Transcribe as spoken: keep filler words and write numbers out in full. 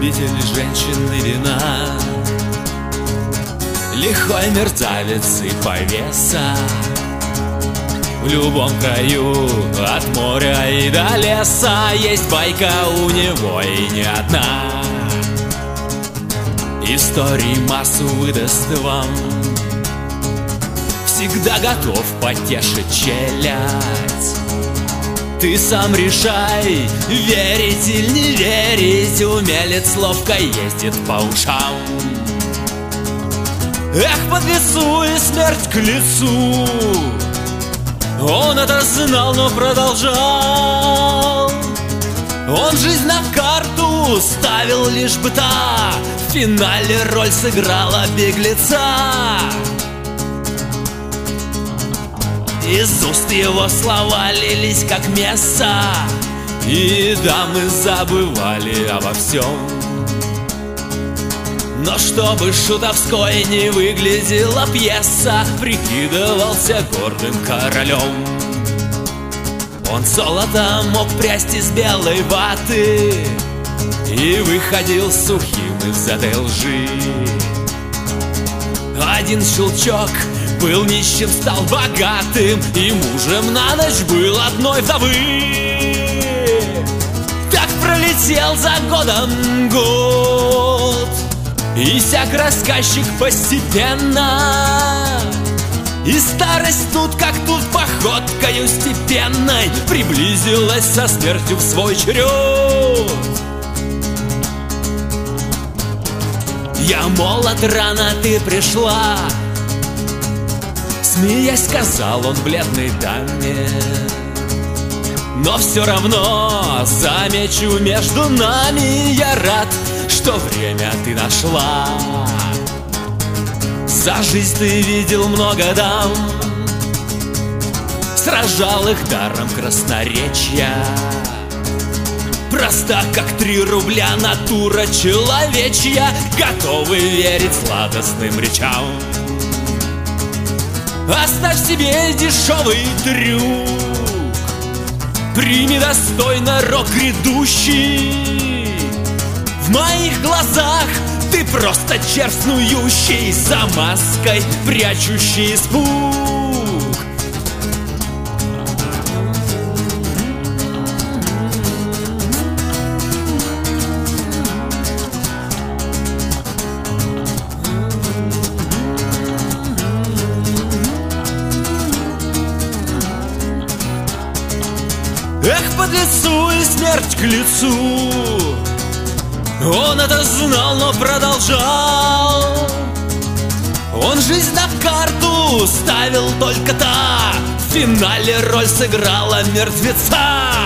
любитель женщин и вина, лихой мерзавец и повеса. В любом краю, от моря и до леса, есть байка у него и не одна. Истории массу выдаст вам, всегда готов потешить челядь. Ты сам решай, верить или не верить, умелец ловко ездит по ушам. Эх, под лесу и смерть к лицу, он это знал, но продолжал. Он жизнь на карту ставил, лишь бы та в финале роль сыграла беглеца. Из уст его слова лились как месса, и дамы забывали обо всем. Но чтобы шутовской не выглядела пьеса, прикидывался гордым королем. Он золото мог прясть из белой ваты и выходил сухим из этой лжи. Один щелчок, был нищим, стал богатым, и мужем на ночь был одной вдовы. Так пролетел за годом год, и сяк рассказчик постепенно. И старость тут как тут походкою степенной приблизилась со смертью в свой черед. Я молод, рано ты пришла, смеясь, сказал он бледной даме. Но все равно, замечу, между нами я рад, что время ты нашла. За жизнь ты видел много дам, сражал их даром красноречья. Проста, как три рубля, натура человечья, готовы верить сладостным речам. Оставь себе дешевый трюк, прими достойно рок грядущий. В моих глазах ты просто червь снующий, за маской прячущий испуг. Эх, под лицу и смерть к лицу, он это знал, но продолжал. Он жизнь на карту ставил, только та в финале роль сыграла мертвеца.